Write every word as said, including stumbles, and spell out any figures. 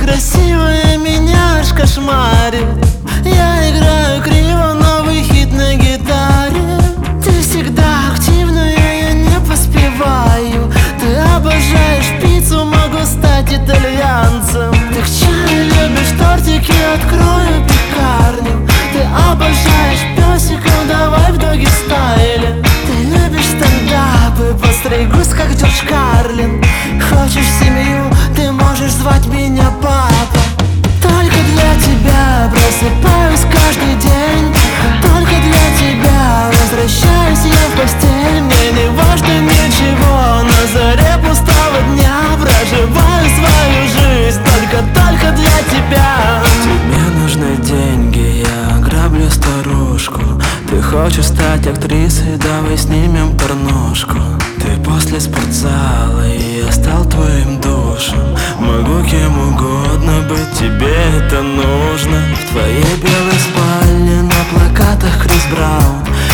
красивая меня аж кошмарит. Я играю криво новый хит на гитаре. Ты всегда активная, я не поспеваю. Ты обожаешь пиццу, могу стать итальянцем. Ты к чаю любишь тортики, открою пекарню. Ты обожаешь песиков, давай в доги стайле. Ты любишь стендапы, постригусь как Джордж Карлин. Хочешь семью, ты можешь звать меня папа. Только для тебя просыпаюсь каждый день. Только для тебя возвращаюсь я в постель. Мне не важно ничего, на заре пустого дня проживаю свою жизнь только, только для тебя. Тебе нужны деньги, я граблю старушку. Ты хочешь стать актрисой, давай снимем порнушку. Ты после спортзала, и я стал твоим душем. Могу кем угодно быть, тебе это нужно. В твоей белой спальне на плакатах Крис Браун.